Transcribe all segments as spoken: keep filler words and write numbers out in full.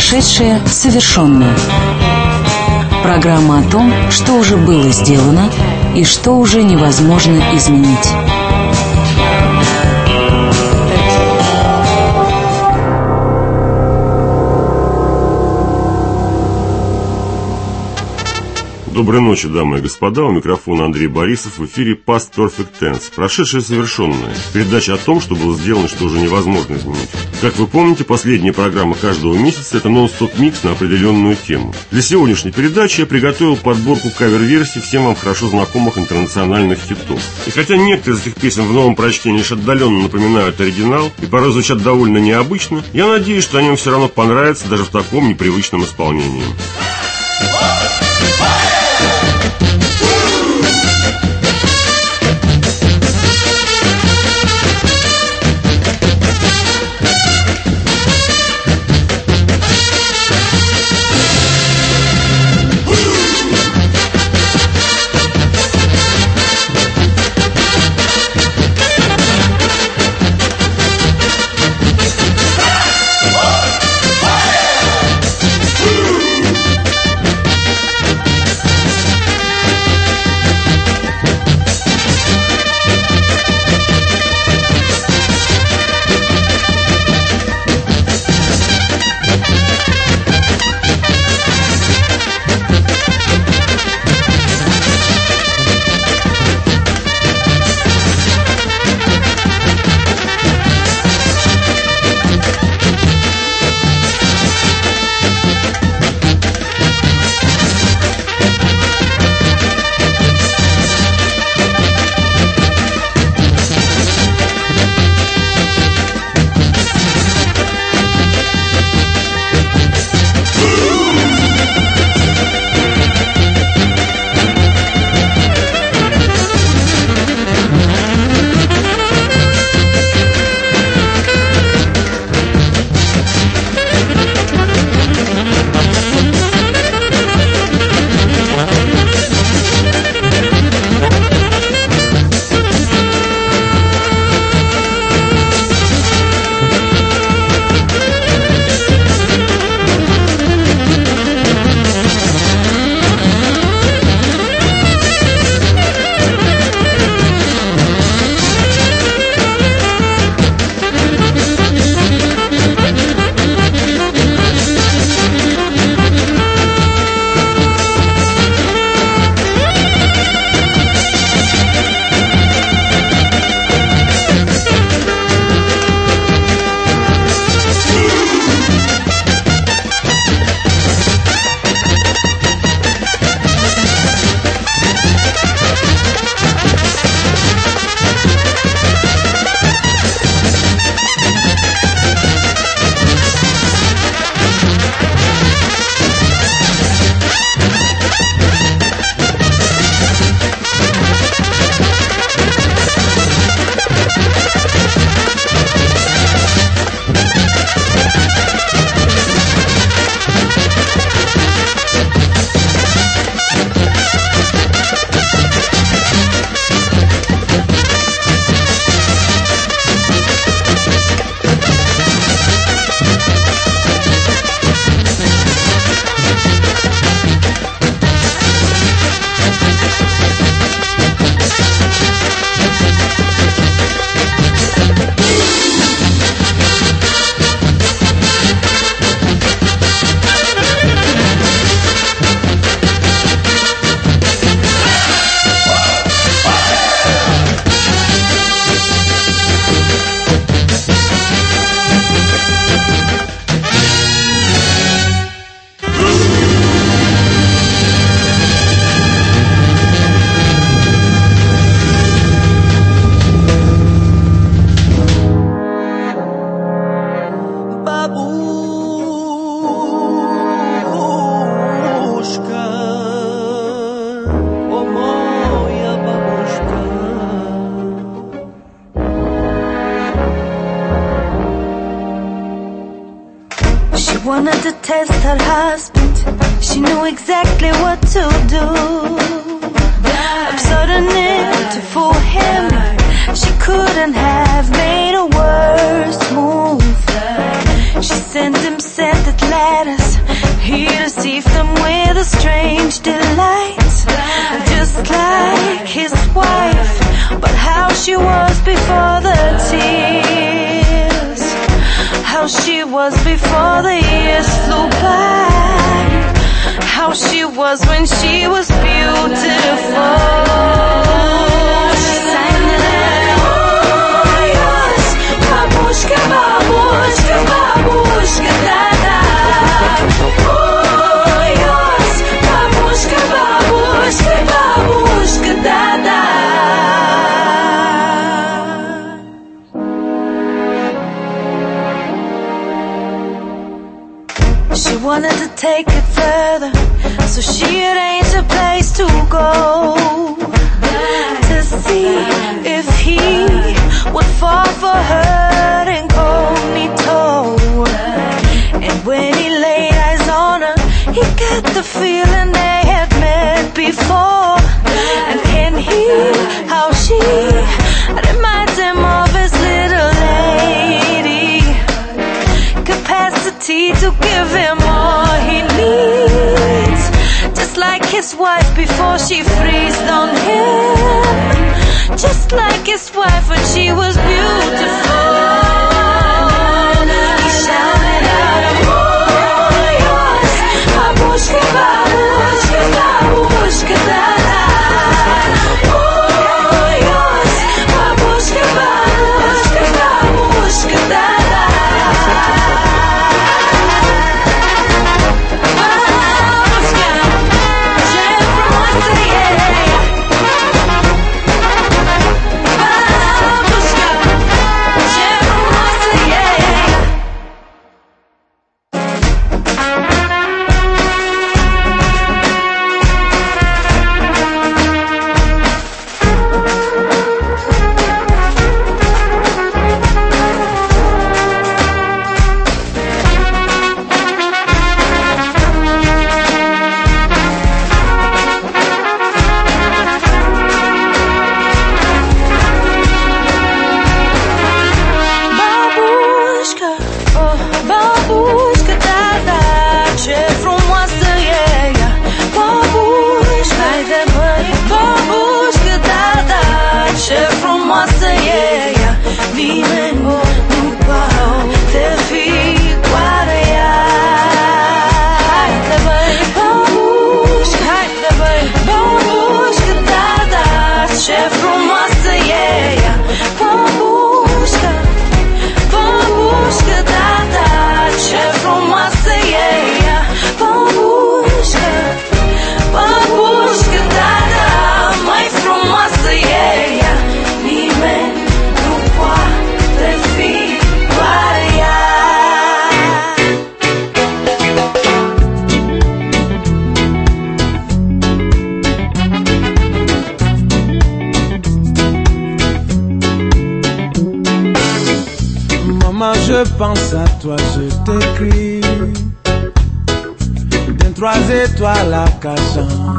Прошедшее совершенное. Программа о том, что уже было сделано и что уже невозможно изменить. Доброй ночи, дамы и господа. У микрофона Андрей Борисов. В эфире Past Perfect Tense. Прошедшее совершенное. Передача о том, что было сделано, что уже невозможно изменить. Как вы помните, последняя программа каждого месяца – это нон-стоп микс на определенную тему. Для сегодняшней передачи я приготовил подборку кавер-версий всем вам хорошо знакомых интернациональных хитов. И хотя некоторые из этих песен в новом прочтении лишь отдаленно напоминают оригинал и порой звучат довольно необычно, я надеюсь, что они вам все равно понравятся даже в таком непривычном исполнении. wanted to test her husband. She knew exactly what to do. Absurd enough to fool him. She couldn't have made a worse move. She sent him scented letters. He received them with a strange delight, just like his wife, but how she was before the tears, how she was before the years flew by, how she was when she was beautiful. She sang it, oh yes, babushka, babushka, babushka, da-da. Oh yes, babushka, babushka, babushka, da-da. She wanted to take it further, so she arranged a place to go, to see if he would fall for her incognito. And when he laid eyes on her, he got the feeling they had met before. And can hear how she reminds him of his little lady, capacity to give him all he needs, just like his wife before she freezed on him, just like his wife when she was beautiful. He shouted out, oh yes, babushka, babushka, babushka, da-da. Oh yes, babushka, babushka, babushka, da-da. Je pense à toi, je t'écris d'un trois étoiles à Cachan.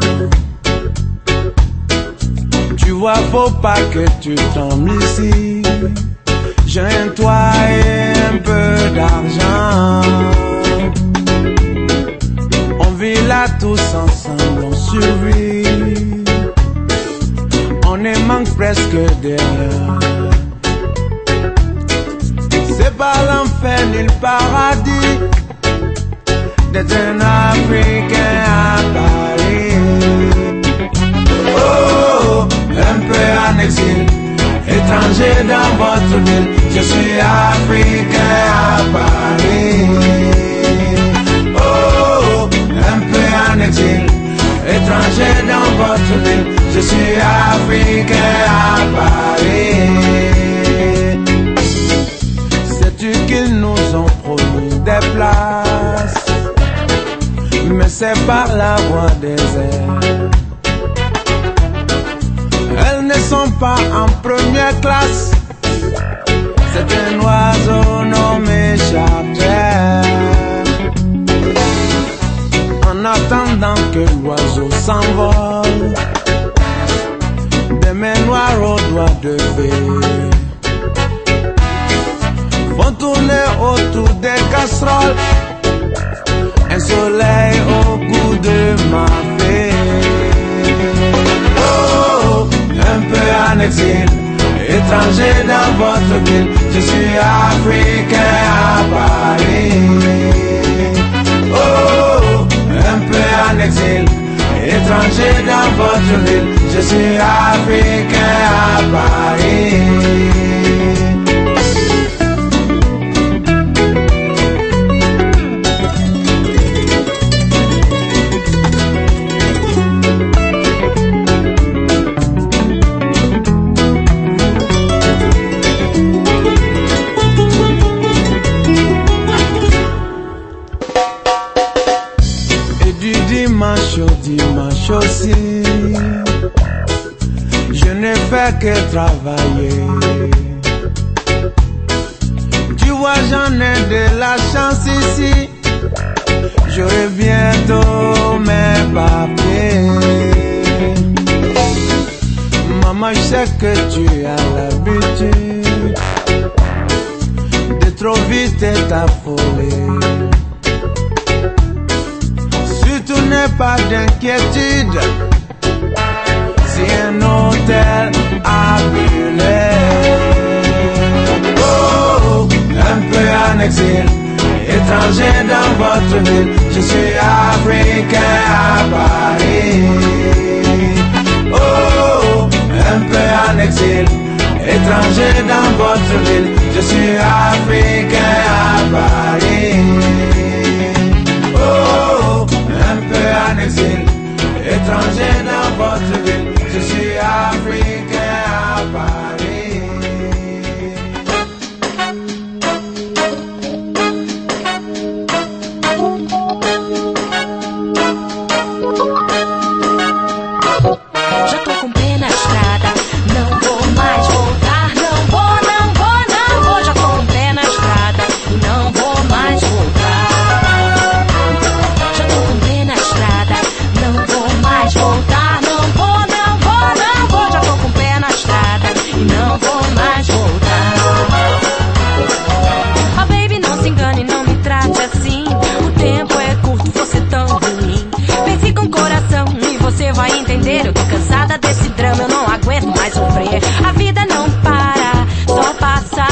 Tu vois, faut pas que tu tombes ici. J'ai un toit et un peu d'argent. On vit là tous ensemble, on survit. On ne manque presque de rien. C'est pas l'enfer ni le paradis d'être un Africain à Paris. Oh, un peu en exil, étranger dans votre ville. Je suis Africain à Paris. Oh, un peu en exil, étranger dans votre ville. Je suis Africain à Paris. Qu'ils nous ont promis des places, mais c'est par la voie des airs. Elles ne sont pas en première classe. C'est un oiseau nommé charter. En attendant que l'oiseau s'envole, des mains noires aux doigts de fée tourner autour des casseroles. Un soleil au bout de ma vie. Oh, un peu en exil, étranger dans votre ville. Je suis africain à Paris. Oh, un peu en exil, étranger dans votre ville. Je suis africain à Paris. Dimanche au dimanche aussi, je ne fais que travailler. Tu vois, j'en ai de la chance ici. J'aurai bientôt mes papiers. Maman, je sais que tu as l'habitude de trop vite t'affoler. N'aie pas d'inquiétude, si un hôtel a brûlé. Oh, un peu en exil, étranger dans votre ville. Je suis africain à Paris. Oh, un peu en exil, étranger dans votre ville. Je suis africain à Paris. Oh, un peu en exil, étranger dans votre ville. Je suis africain à Paris. Já tô com o pé na estrada, não vou mais voltar. Não vou, não vou, não vou. Já tô com o pé na estrada e não vou mais voltar. Já tô com o pé na estrada, não vou mais voltar. Não vou, não vou, não vou. Já tô com o pé na estrada e não vou mais voltar. Oh baby, não se engane, não me trate assim. O tempo é curto, você tão ruim. Pense com o coração e você vai entender. Eu tô cansada desse drama, eu não aguento mais sofrer. A vida não para, só passa.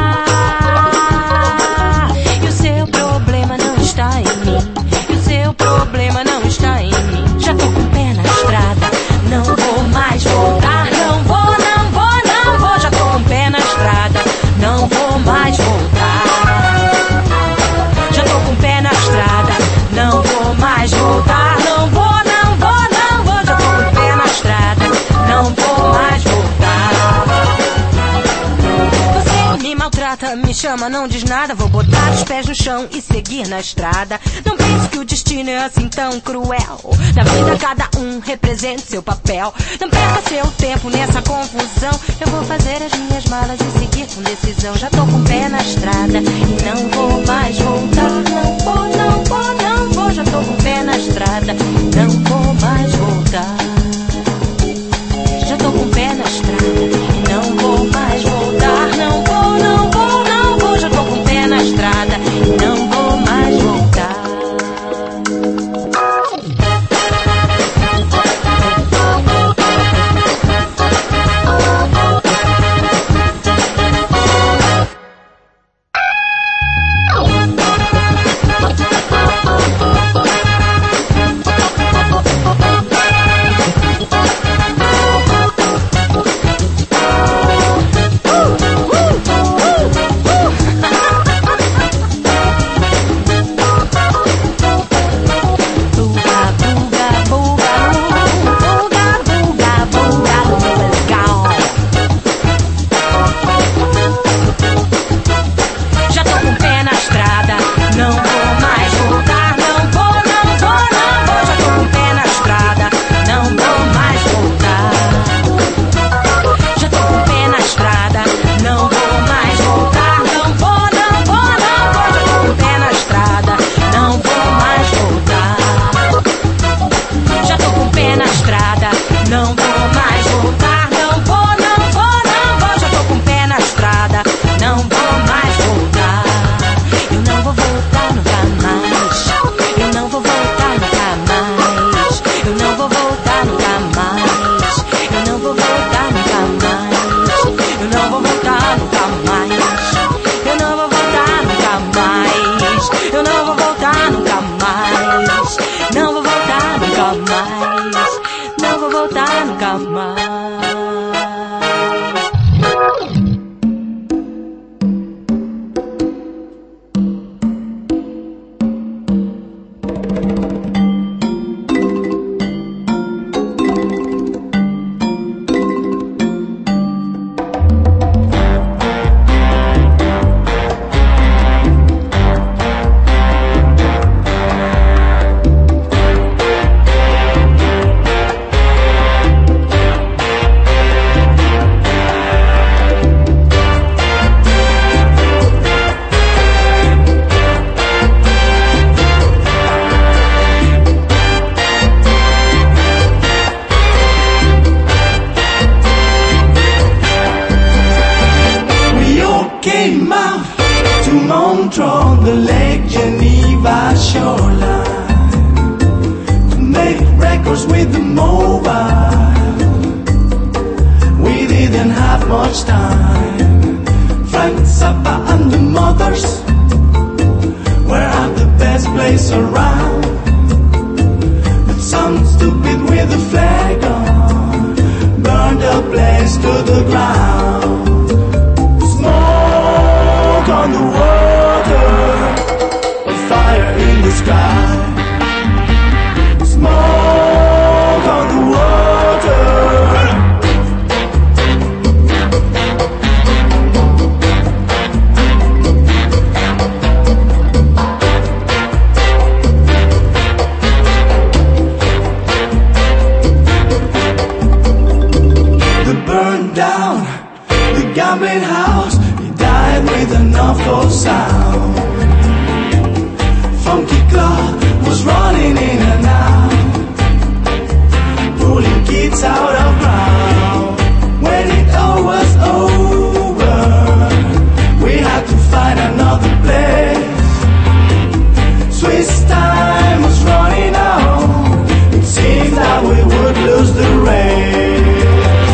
E o seu problema não está em mim. E o seu problema não está em mim. Já tô com o pé na estrada, não vou mais voltar. Não vou, não vou, não vou. Já tô com o pé na estrada, não vou mais voltar. Já tô com o pé na estrada, não vou mais voltar. Não vou, não vou, não vou. Já tô com o pé na estrada, não vou mais voltar. Você me maltrata, me chama, não diz nada. Vou botar os pés no chão e seguir na estrada. Não pense que o destino é assim tão cruel. Na vida cada um representa seu papel. Não perca seu tempo nessa confusão. Eu vou fazer as minhas malas e seguir com decisão. Já tô com o pé na estrada e não vou mais voltar. Não vou, não vou, não vou. Já tô com o pé na estrada, não vou mais voltar. Já tô com o pé na estrada e não vou mais voltar. Não vou, não vou, não vou. Já tô com o pé na estrada e não vou mais voltar. records with the mobile. We didn't have much time. Frank Zappa and the Mothers were at the best place around. But some stupid with a flag on burned the place to the ground. Smoke on the water, a fire in the sky. Smoke on the water. The burned down, the gambling house, he died with an awful sound. Funky club was running in and out, pulling kids out of ground. When it all was over, we had to find another place. Swiss time was running out, it seemed that we would lose the race.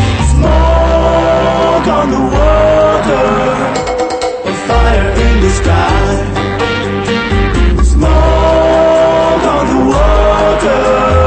Smoke on the water, a fire in the sky. Smoke on the water.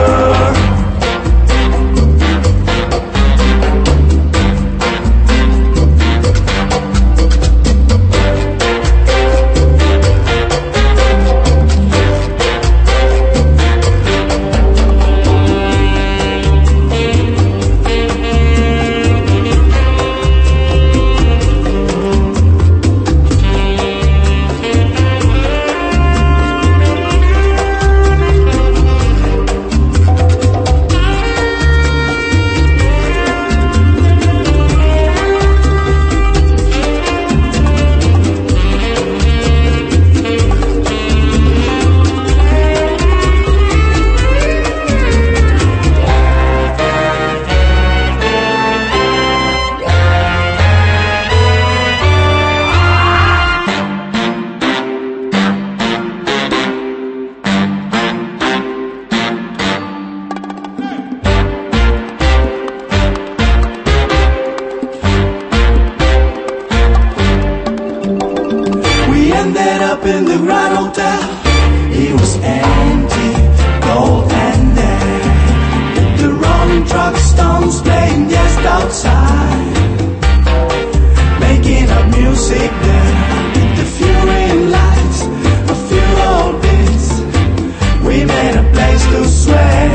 Ended up in the Grand Hotel. It was empty, cold and dead. The rolling truck stones playing just outside, making up music there. With the fluorescent lights, a few old bits, we made a place to sway.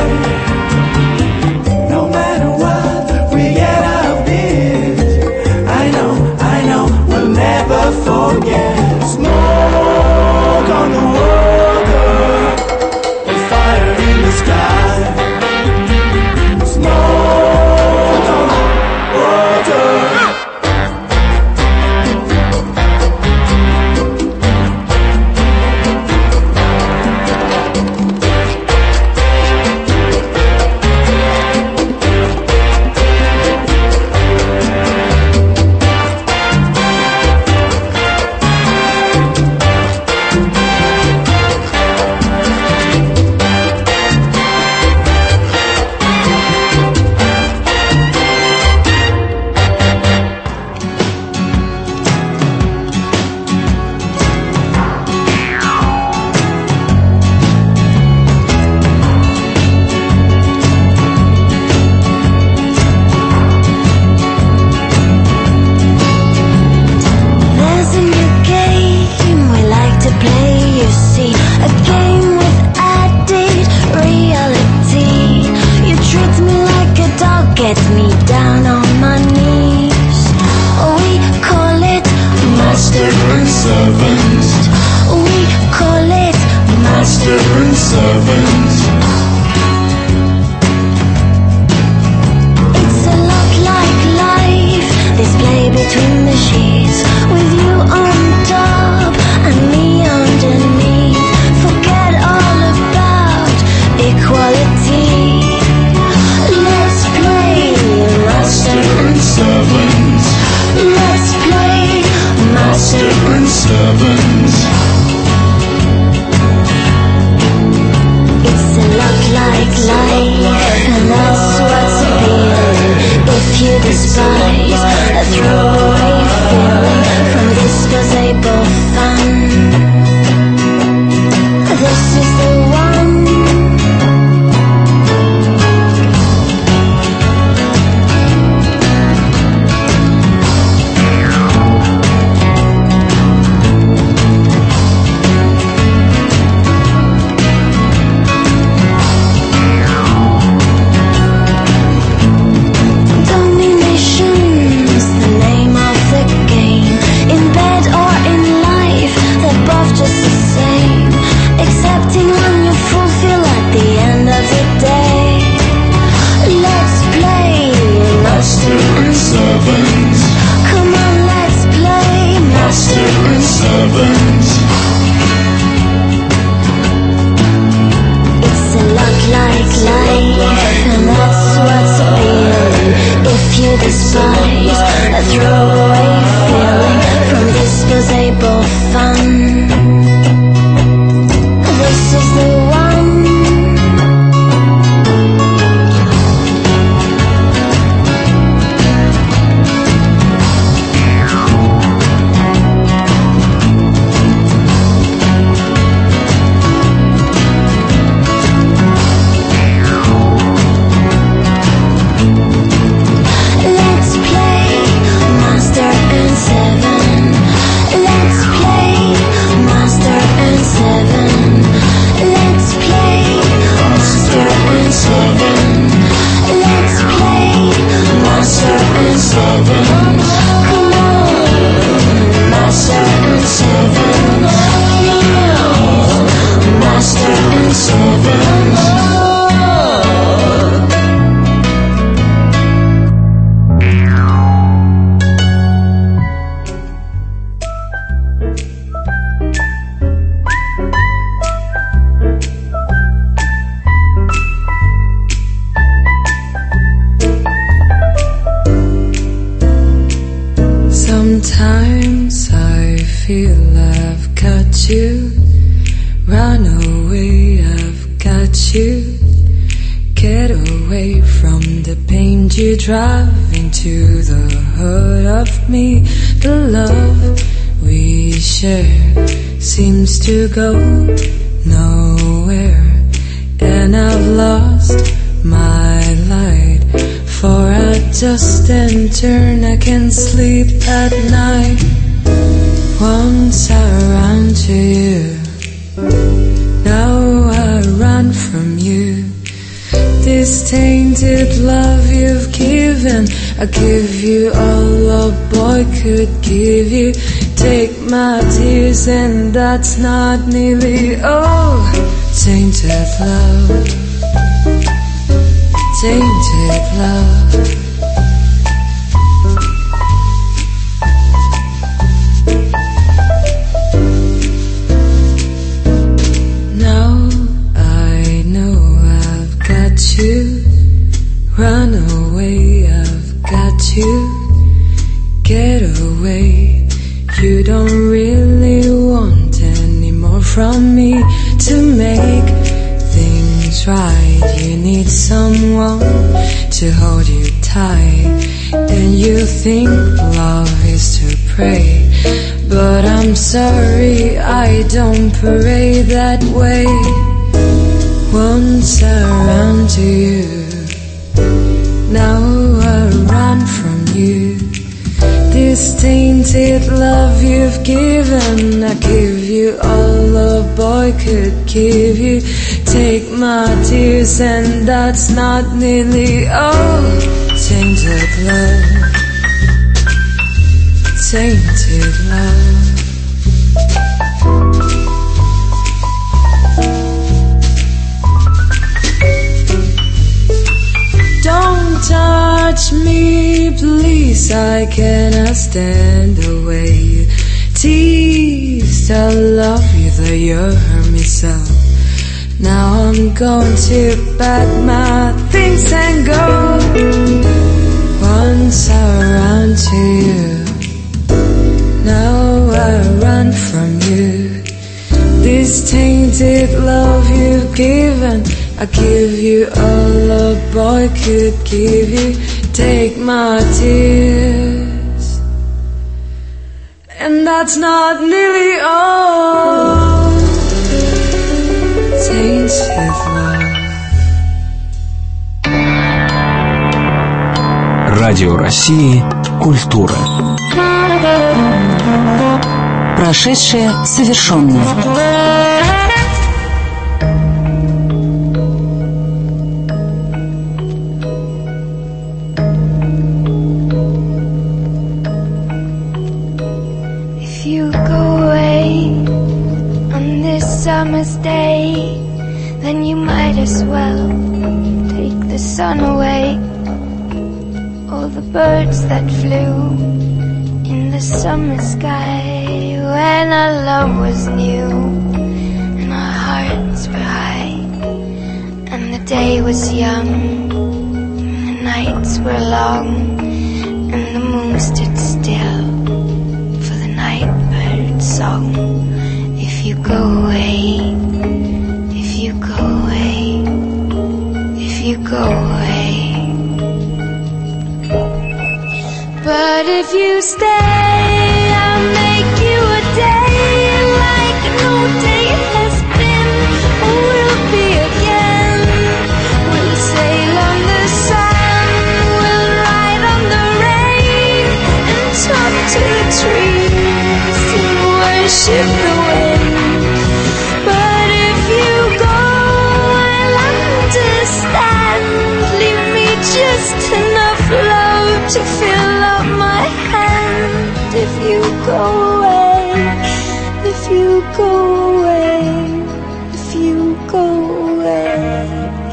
No matter what, we get out of this. I know, I know, we'll never forget. Smoke on the water, a fire in the sky. Smoke on the water. It's a lot like life. despise a throwaway feeling from disposable fun. This is the one. Despise a throwaway feeling from disposable fun. This is the one. Sometimes I feel I've got you. Run away, I've got you. Get away from the pain you drive into the heart of me. The love we share seems to go nowhere, and I've lost my light. For I just and turn, I can't sleep at night. Once I ran to you, now I run from you. This tainted love you've given, I give you all a boy could give you. Take my tears and that's not nearly all. Tainted love, tainted love. Now I know I've got you. Run away, I've got you. Get away. You don't really want any more from me. To make things right, you need someone to hold you tight. And you think love is to pray, but I'm sorry, I don't pray that way. Once I ran to you, now I run from you. This tainted love you've given, I give you all a boy could give you. Take my tears and that's not nearly all. Tainted love, tainted love. Don't touch me, please, I cannot stand the way you tease. I love you, though you hurt me so. Now I'm going to pack my things and go. Once I ran to you, now I run from you. This tainted love you've given, I give you all a boy could give you. take my tears, and that's not nearly all. Tainted love. Радио России «Культура». Прошедшее совершенное. If you go away on this summer's day, then you might as well take the sun away. All the birds that flew in the summer sky when our love was new and our hearts were high and the day was young and the nights were long and the moon stood still for the night bird's song. If you go away, if you go away, if you go away. But if you stay, I'll make you a day like no day has been or will be again. We'll sail on the sun, we'll ride on the rain and talk to the trees and worship the wind. But if you go, I'll understand. Leave me just enough love to fill up my hand. If you go away, if you go away, if you go away,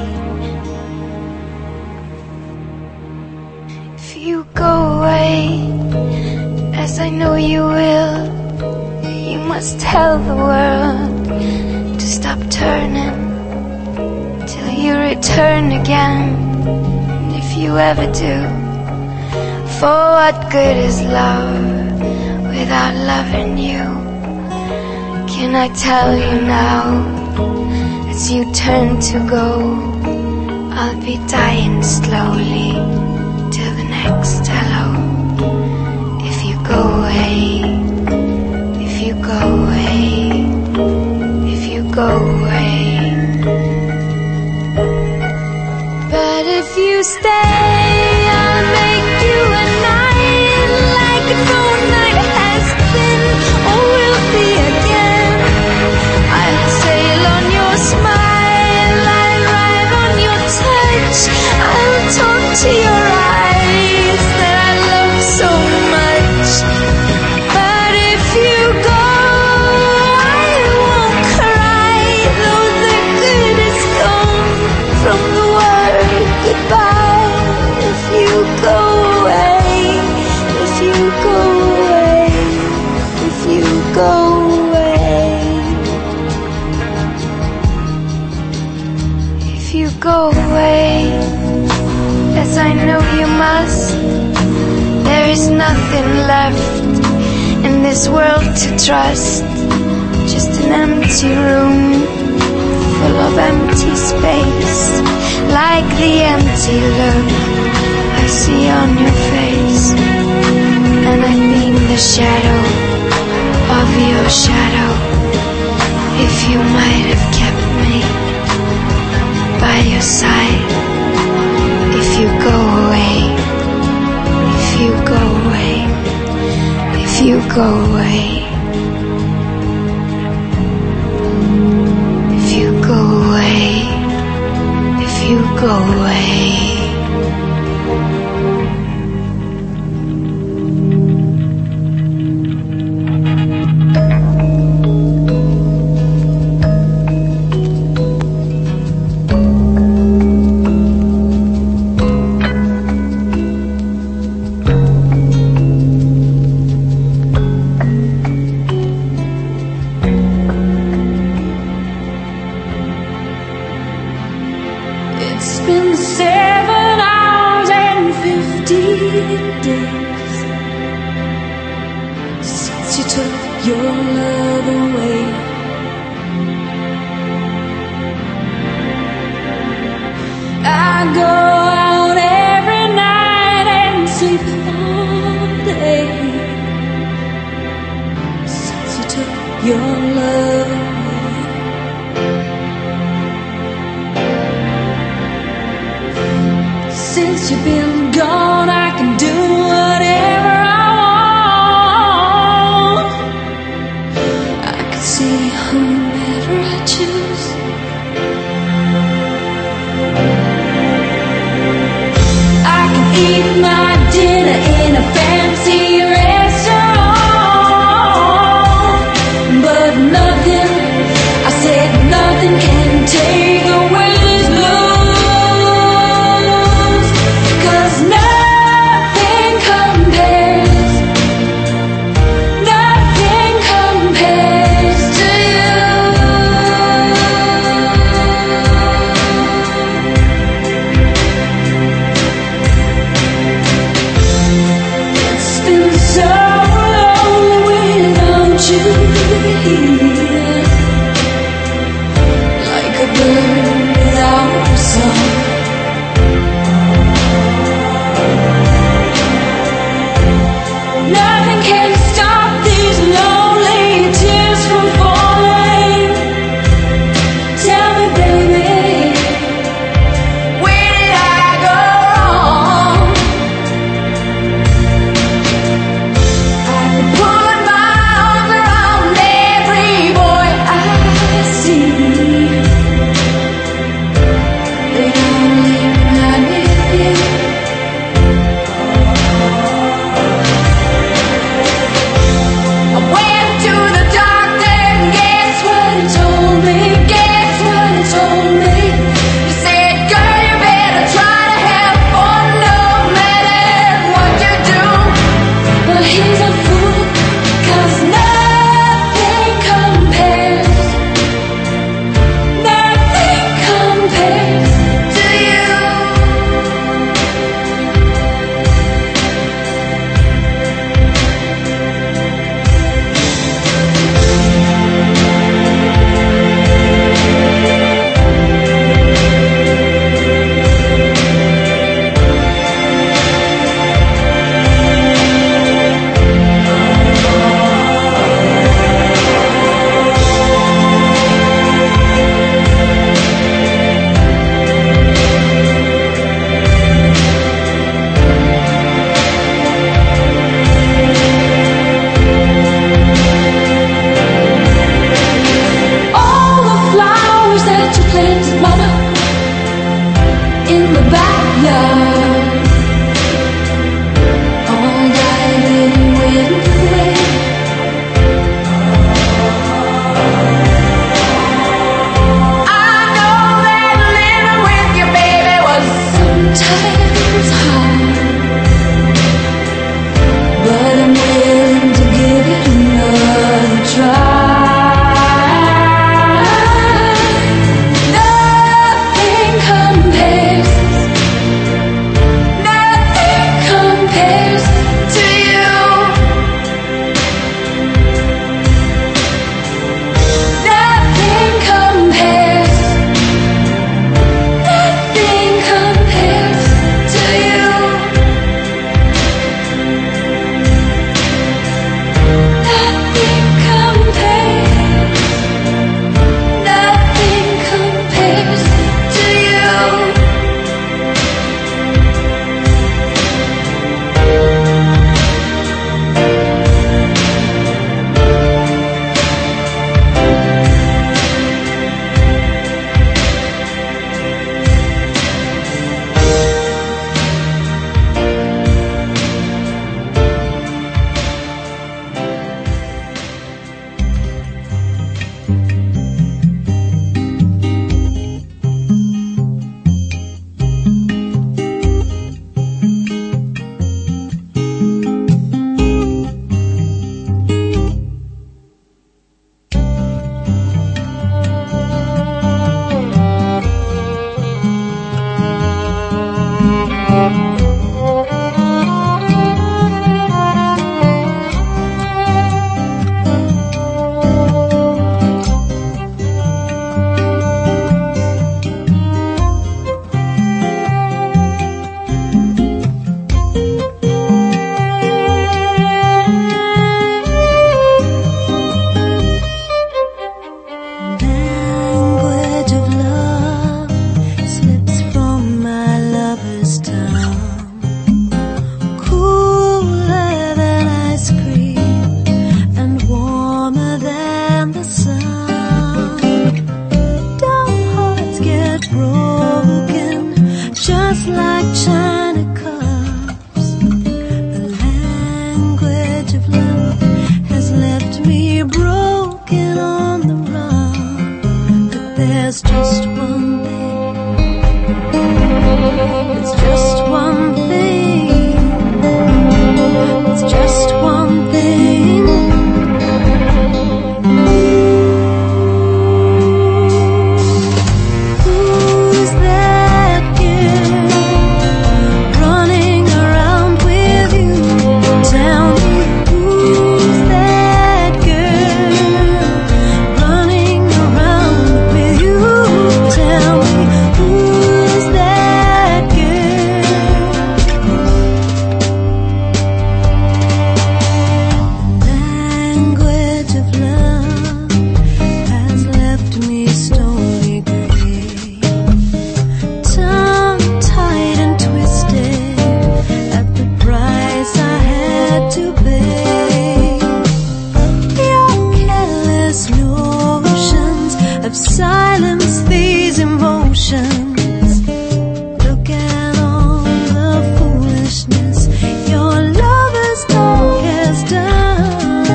if you go away, as I know you will, you must tell the world to stop turning till you return again. And if you ever do, for what good is love without loving you? Can I tell you now, as you turn to go, I'll be dying slowly till the next hello. If you go away, if you go away, if you go away. But if you stay, I'll make you a night like no night has been or will be again. I'll sail on your smile, I'll ride on your touch, I'll talk to your eyes that I love so much. But if you go, I won't cry, though the good is gone from the word goodbye. If you go away, if you go away, if you go away, if you go away, as I know you must, there is nothing left in this world to trust, just an empty room full of empty space, like the empty look I see on your face, and I've been the shadow of your shadow. If you might have kept me by your side, if you go away, if you go away, if you go away, if you go away, if you go away. It's been seven hours and fifty days since you took your love away. I go out every night your love. Since you've been gone, I can do whatever I want. I can see whomever I choose. I can eat my dinner in a fancy restaurant, but nothing, I said nothing can take away these blues, 'cause nothing compares, nothing compares to you. It's been so lonely without you here, like a bird without a song. Nothing can stop these lonely tears from falling. Tell me, baby, where did I go wrong? I could put my arms around every boy I see. They'd only remind me of you. I went to the doctor and guess what he told me? Guess what he told me? He said, girl, you better try to have fun no matter what you do. But he's a fool, 'cause nothing compares, nothing compares to you. All the flowers that you planted, mama, in the backyard, all died and went away. I know that living with you, baby, was sometimes hard, but I'm willing to give it another try. Nothing compares, nothing compares to you. Nothing compares, nothing compares this town, cooler than ice cream and warmer than the sun. Dumb hearts get broken just like china cups. The language of love has left me broken on the run. But there's just one thing, it's just one thing, it's just one thing. Who's that girl running around with you? Tell me, who's that girl running around with you? Tell me, who's that girl? The language of love has left me stony gray, tongue-tied and twisted at the price I had to pay. Your careless notions have silenced these emotions. Look at all the foolishness your lover's talk has done.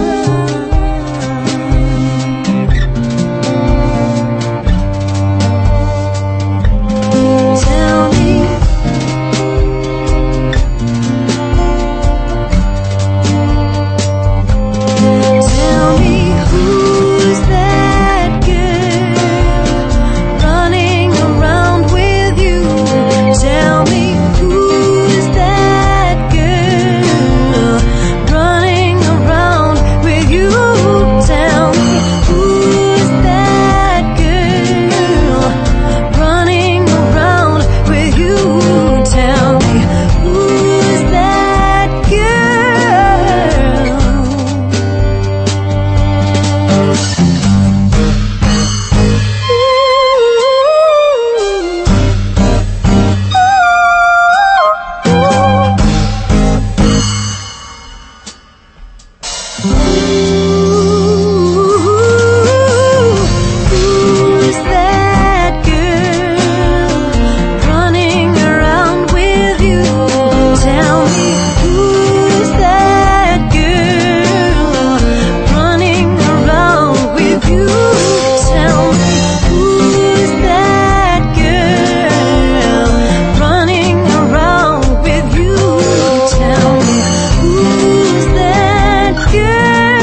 Tell me, tell me, who's that girl running around with you? Tell me, who's that girl running around with you? Tell me, who's that girl running around with you? Tell me, who's that girl? Who's that girl running around with you? Tell me, who's that girl running around with you? Tell me, who's that girl running around with you? Tell me, who's that girl?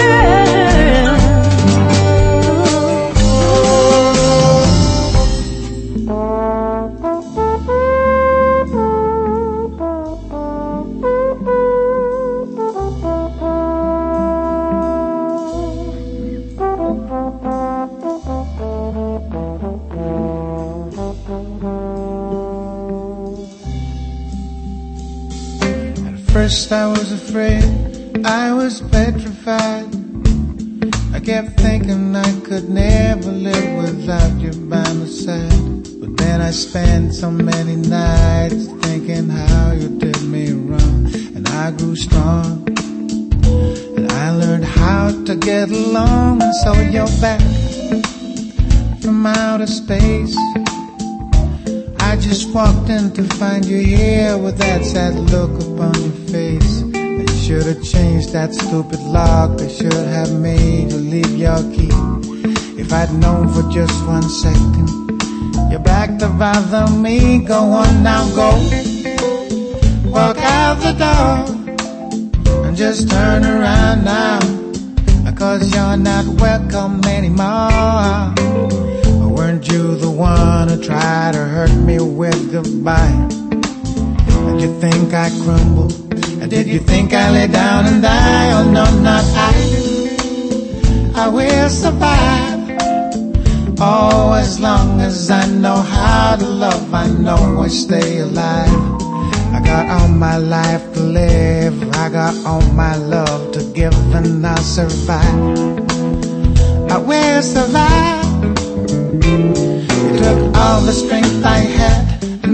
At first I was afraid, I was petrified. I kept thinking I could never live without you by my side. But then I spent so many nights thinking how you did me wrong. And I grew strong, and I learned how to get along. And so you're back from outer space. I just walked in to find you here with that sad look upon your face. They should have changed that stupid lock. They should have made you leave your key. If I'd known for just one second you're back to bother me, go on now, go. Walk out the door and just turn around now, 'cause you're not welcome anymore. Weren't you the one who tried to hurt me with goodbye? Did you think I crumbled? And did you think I lay down and die? Oh no, not I. I will survive. Oh, as long as I know how to love, I know I stay alive. I got all my life to live, I got all my love to give, and I'll survive. I will survive. It took all the strength I had not to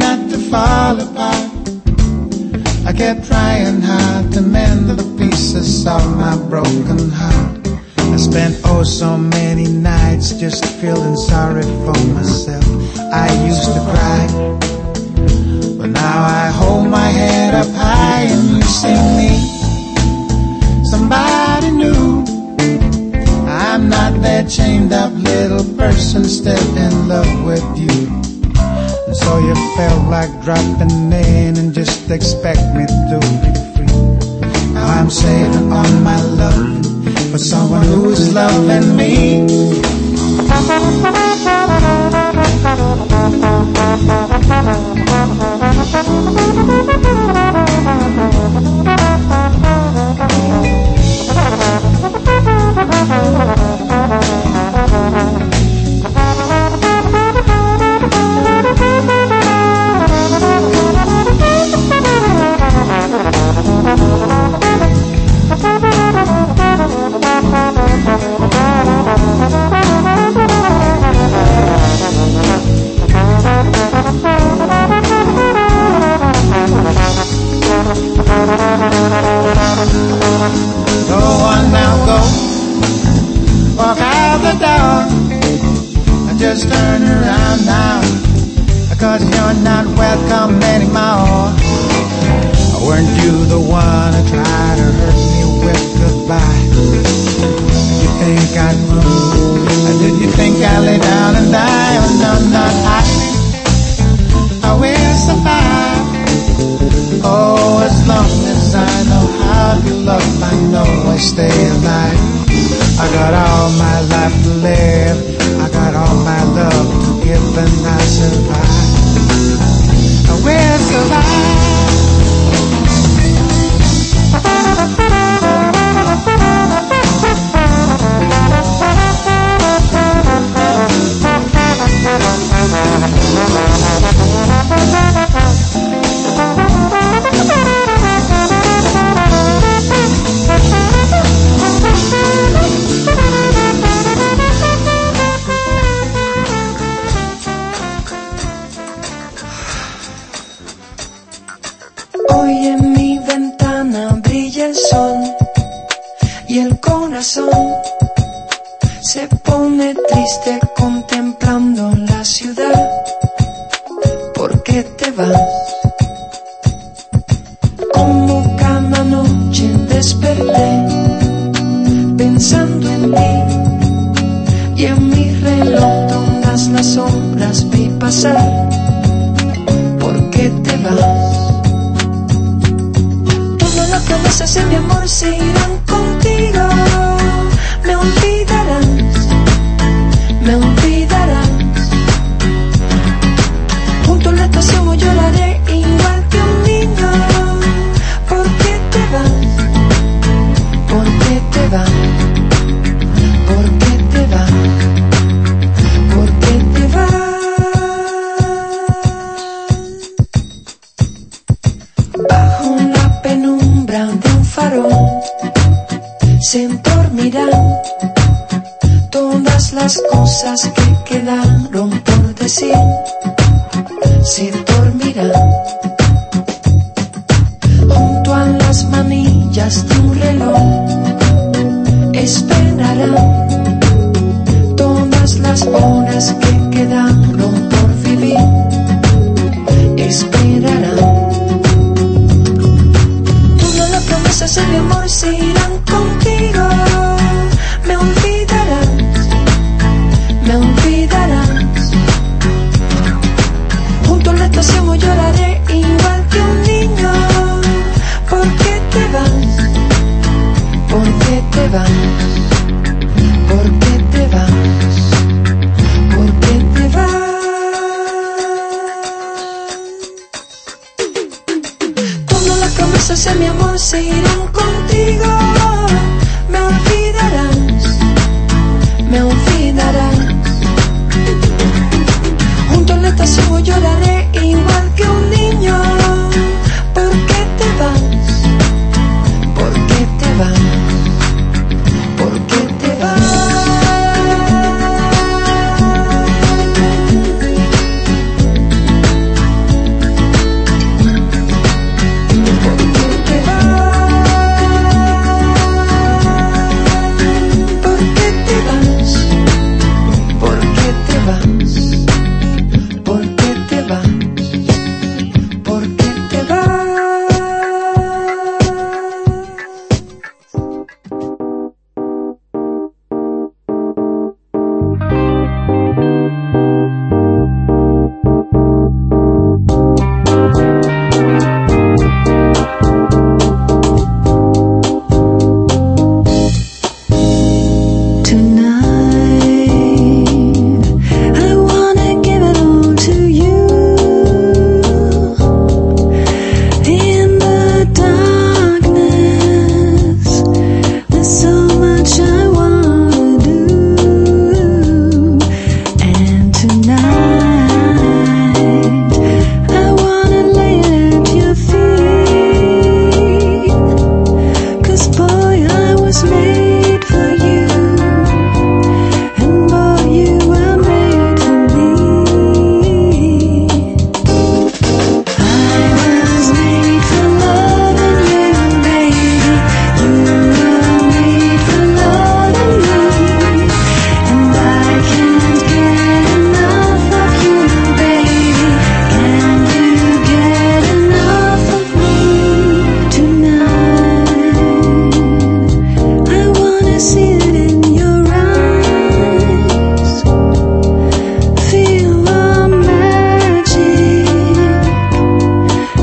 fall apart. I kept trying hard to mend the pieces of my broken heart. I spent oh so many nights just feeling sorry for myself. I used to cry, but now I hold my head up high and you see me, somebody new. I'm not that chained up little person still in love with you. And so you felt like dropping in and just expect me to be free. Now I'm saving all my love for someone who is loving me. Just turn around now, because you're not welcome anymore. Weren't you the one who tried to hurt me with goodbye? Did you think I'd move? Or did you think I'd lay down and die? Oh no, not I, I will survive. Oh, as long as I know how to love, I know I stay alive. I got all my life to live, I got all my love to give, and I survive. I will survive. Hoy en mi ventana brilla el sol y el corazón se pone triste contemplando la ciudad. ¿Por qué te vas? Como cada noche desperté pensando en ti y en mi reloj todas las sombras vi pasar. ¿Por qué te vas? Las promesas de mi amor se irán contigo. Me olvidarás, me olvidarás. Junto a la estación lloraré igual que un niño. ¿Por qué te vas? ¿Por qué te vas? ¿Por qué te vas? ¿Por qué te vas? Bajo la penumbra de un farol se dormirán todas las cosas que quedaron por decir. Se dormirán junto a las manillas de un reloj. Esperarán todas las horas que quedaron por vivir. Esperarán. Las promesas de mi amor se irán contigo. Me olvidarás, me olvidarás. Junto a la estación lloraré igual que un niño. ¿Por qué te vas? ¿Por qué te vas? ¿Por qué te vas? ¿Por qué te vas? Todas las promesas de mi amor se irán contigo. Me olvidarás, me olvidarás. Junto a la estación lloraré igual que un niño. ¿Por qué te vas? ¿Por qué te vas? ¿Por qué te vas?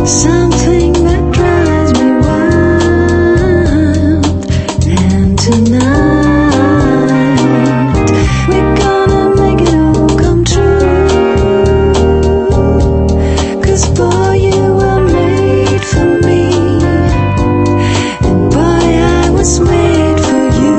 something that drives me wild. And tonight we're gonna make it all come true. 'Cause boy, you were made for me, and boy, I was made for you.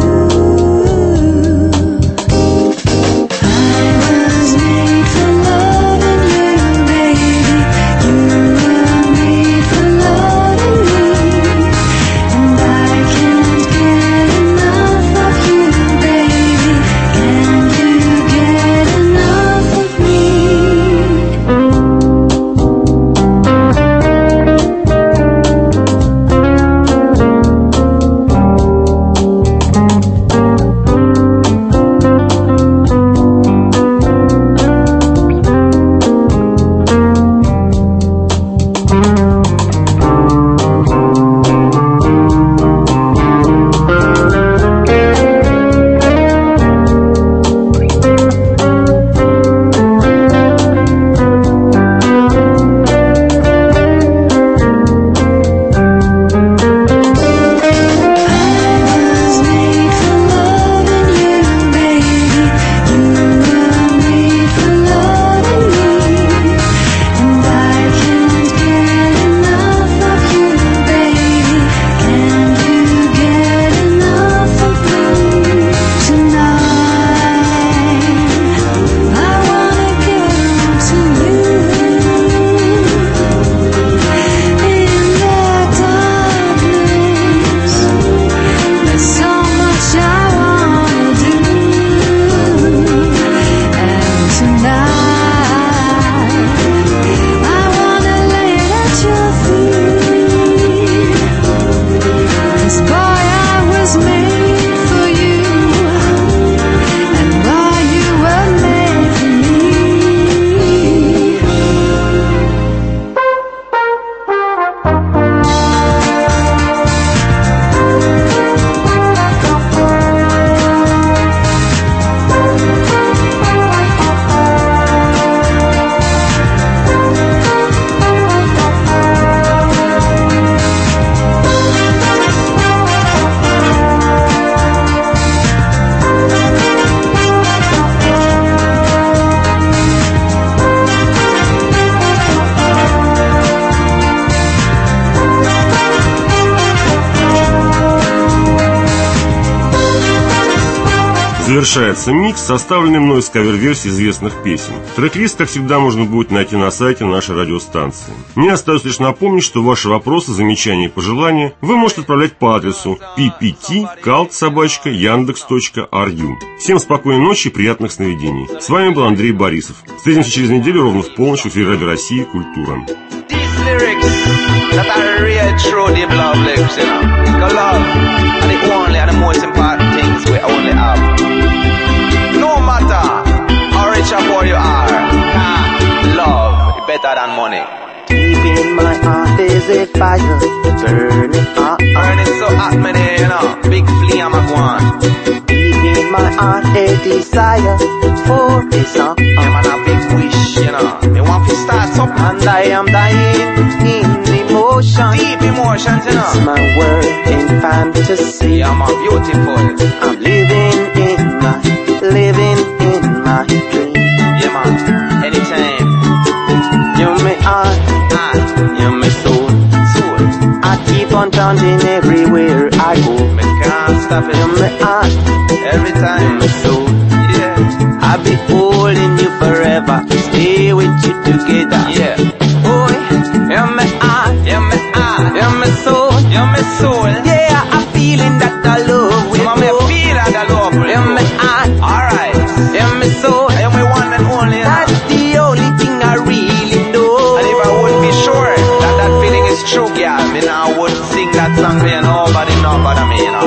I was made for loving you, baby. You were made for loving me, and I can't get enough of you, baby. Can you get enough of me? Завершается микс, составленный мной из кавер-версий известных песен. Трек-лист, как всегда, можно будет найти на сайте нашей радиостанции. Мне остается лишь напомнить, что ваши вопросы, замечания и пожелания вы можете отправлять по адресу пи пи ти калт собака яндекс точка ар ю. Всем спокойной ночи и приятных сновидений. С вами был Андрей Борисов. Встретимся через неделю ровно в полночь в эфире Радио России «Культура». That are real true deep love lyrics, you know. Cause love are the only and the most important things we only have. No matter how rich or poor you are, nah, love is better than money. Deep in my heart is a fire burning hot, burning so hot, me there, you know. Big flame of one. Deep in my heart a desire for a song. Yeah, man, a big wish, you know. You want to start up, and I am dying in emotion. Deep emotions, you know. It's my world in fantasy. Yeah, man, beautiful. I'm living in my, living in my dream. Yeah, man, anytime. You're my heart, heart. You're my soul, soul. I keep on chanting everywhere I go. Me can't stop it. You're my heart, every time. You're my soul, yeah. I'll be holding you forever, stay with you together. Yeah. Boy, you're my heart, you're my heart, you're my soul, you're my soul. Yeah, I'm feeling that the love will Mama, go. feel that the love will You're go. my heart, alright. You're my soul, you're my one and only. That's the only thing I really know. And if I would be sure that that feeling is true, girl, me now would sing that song for you. Nobody know about me, you know.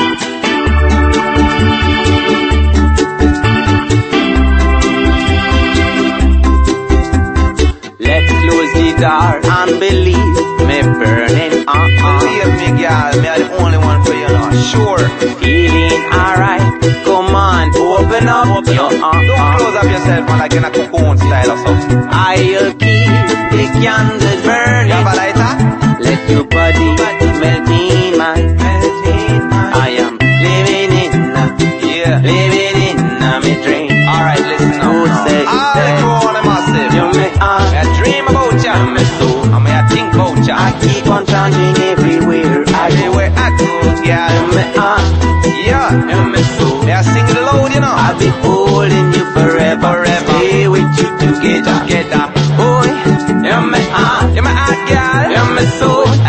Let's close the door and believe me burning uh-uh. Believe me, girl, me are the only one for you now, sure. Feeling alright, come on, open up your uh-uh. Don't close up yourself, man, like in a cocoon style or something. I'll keep the candles burning. Yeah, but I picture. I keep on chanting everywhere. Everywhere I go, girl. In my heart, yeah, in my soul. May I sing it loud, you know? I'll be holding you forever, forever. Stay with you together, together. Boy, in my heart, in my heart, girl. In my soul.